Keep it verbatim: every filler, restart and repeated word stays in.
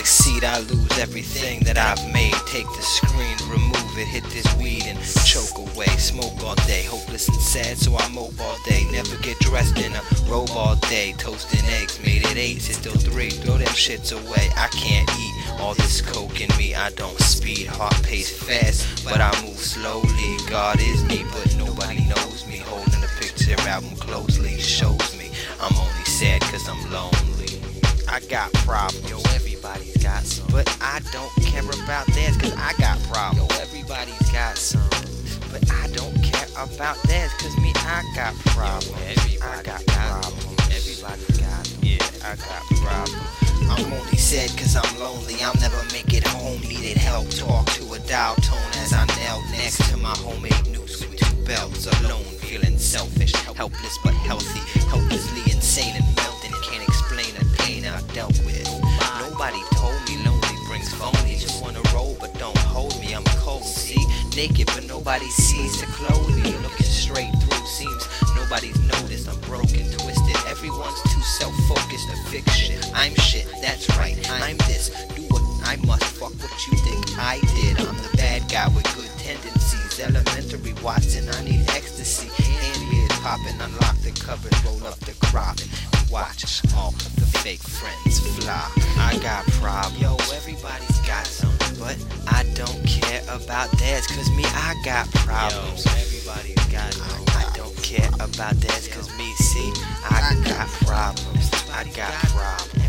succeed, I lose everything that I've made. Take the screen, remove it, hit this weed and choke away. Smoke all day, hopeless and sad, so I mope all day. Never get dressed in a robe all day. Toasting eggs, made it eight, it's still three. Throw them shits away, I can't eat all this coke in me. I don't speed, heart pace fast, but I move slowly. God is me, but nobody knows me. Holding the picture album closely shows me I'm only sad cause I'm lonely. I got problems, yo, everybody's got some, but I don't care about theirs cause I got problems. Yo, everybody's got some, but I don't care about theirs cause me, I got problems. Yo, I got problems, everybody's got them. Yeah, I got problems. I'm only sad cause I'm lonely, I'll never make it home. Needed help, talk to a dial tone as I knelt next to my homemade noose with two belts. Alone, feeling selfish, helpless but healthy, hopelessly insane and melting. Can't explain the pain I dealt with. Nobody told me lonely brings phonies who wanna roll but don't hold me. I'm cold, see, naked but nobody sees to clothe me. Looking straight through, seems nobody's noticed. I'm broken, twisted, everyone's too self-focused to fix shit. I'm shit, that's right, I'm this. Do what I must, fuck what you think I did. I'm the bad guy with good tendencies. Elementary Watson, I need ecstasy. Hand beard popping, unlock the cupboard, roll up the crop and watch all of the fake friends fly. I got problems, yo, everybody's got some, but I don't care about theirs cause me, I got problems. Yo, everybody's got some, I don't care about theirs cause me, see, I got problems. I got problems.